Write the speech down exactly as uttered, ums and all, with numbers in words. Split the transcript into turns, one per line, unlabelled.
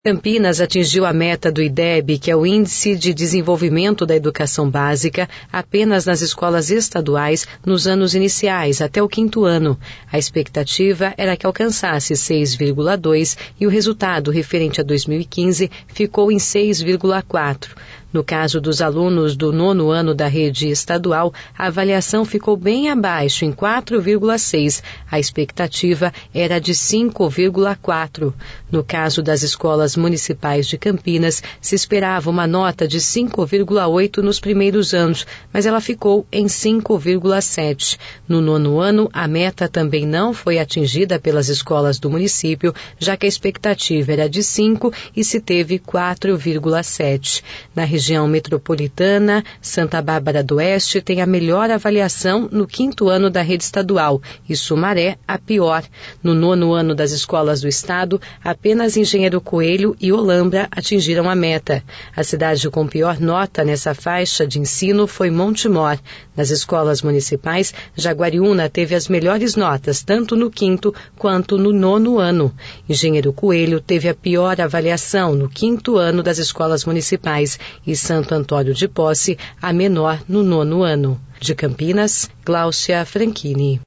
Campinas atingiu a meta do I D E B, que é o Índice de Desenvolvimento da Educação Básica, apenas nas escolas estaduais nos anos iniciais, até o quinto ano. A expectativa era que alcançasse seis vírgula dois e o resultado, referente a dois mil e quinze, ficou em seis vírgula quatro. No caso dos alunos do nono ano da rede estadual, a avaliação ficou bem abaixo, em quatro vírgula seis. A expectativa era de cinco vírgula quatro. No caso das escolas municipais de Campinas, se esperava uma nota de cinco vírgula oito nos primeiros anos, mas ela ficou em cinco vírgula sete. No nono ano, a meta também não foi atingida pelas escolas do município, já que a expectativa era de cinco e se teve quatro vírgula sete. Na região metropolitana, Santa Bárbara do Oeste tem a melhor avaliação no quinto ano da rede estadual e Sumaré a pior. No nono ano das escolas do estado, apenas Engenheiro Coelho e Olambra atingiram a meta. A cidade com pior nota nessa faixa de ensino foi Montemor. Nas escolas municipais, Jaguariúna teve as melhores notas, tanto no quinto quanto no nono ano. Engenheiro Coelho teve a pior avaliação no quinto ano das escolas municipais e Santo Antônio de Posse a menor no nono ano. De Campinas, Gláucia Franchini.